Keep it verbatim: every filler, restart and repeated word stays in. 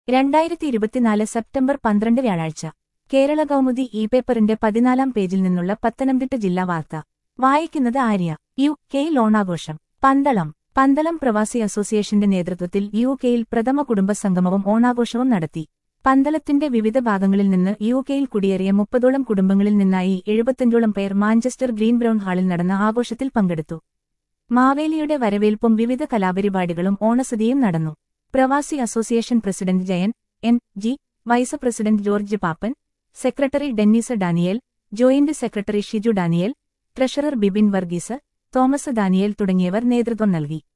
രണ്ടായിരത്തി ഇരുപത്തിനാല് സെപ്റ്റംബർ പന്ത്രണ്ട് വ്യാഴാഴ്ച കേരള കൗമുദി ഇ പേപ്പറിന്റെ പതിനാലാം പേജിൽ നിന്നുള്ള പത്തനംതിട്ട ജില്ലാ വാർത്ത വായിക്കുന്നത് ആര്യ. യു കെയിൽ ഓണാഘോഷം. പന്തളം പന്തളം പ്രവാസി അസോസിയേഷന്റെ നേതൃത്വത്തിൽ യു കെയിൽ പ്രഥമ കുടുംബസംഗമവും ഓണാഘോഷവും നടത്തി. പന്തളത്തിന്റെ വിവിധ ഭാഗങ്ങളിൽ നിന്ന് യു കെയിൽ കുടിയേറിയ മുപ്പതോളം കുടുംബങ്ങളിൽ നിന്നായി എഴുപത്തഞ്ചോളം പേർ മാഞ്ചസ്റ്റർ ഗ്രീൻ ബ്രൗൺ ഹാളിൽ നടന്ന ആഘോഷത്തിൽ പങ്കെടുത്തു. മാവേലിയുടെ വരവേൽപ്പും വിവിധ കലാപരിപാടികളും ഓണസദ്യയും നടന്നു. പ്രവാസി association president Jayan M G, vice president George Pappan, secretary Dennis Daniel, joint secretary Shiju Daniel, treasurer Bibin Varghese, Thomas Daniel തുടങ്ങിയവർ നേതൃത്വം നൽകി.